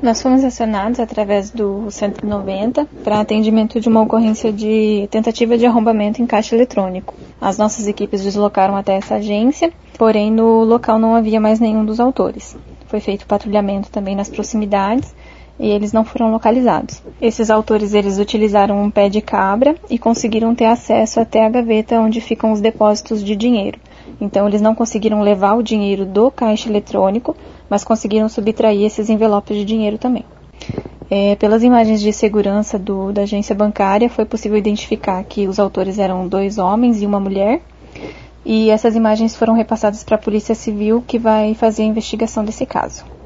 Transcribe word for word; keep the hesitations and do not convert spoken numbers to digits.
Nós fomos acionados através do cento e noventa para atendimento de uma ocorrência de tentativa de arrombamento em caixa eletrônico. As nossas equipes deslocaram até essa agência, porém no local não havia mais nenhum dos autores. Foi feito patrulhamento também nas proximidades e eles não foram localizados. Esses autores eles utilizaram um pé de cabra e conseguiram ter acesso até a gaveta onde ficam os depósitos de dinheiro. Então eles não conseguiram levar o dinheiro do caixa eletrônico, mas conseguiram subtrair esses envelopes de dinheiro também. É, pelas imagens de segurança do, da agência bancária, foi possível identificar que os autores eram dois homens e uma mulher, e essas imagens foram repassadas para a Polícia Civil, que vai fazer a investigação desse caso.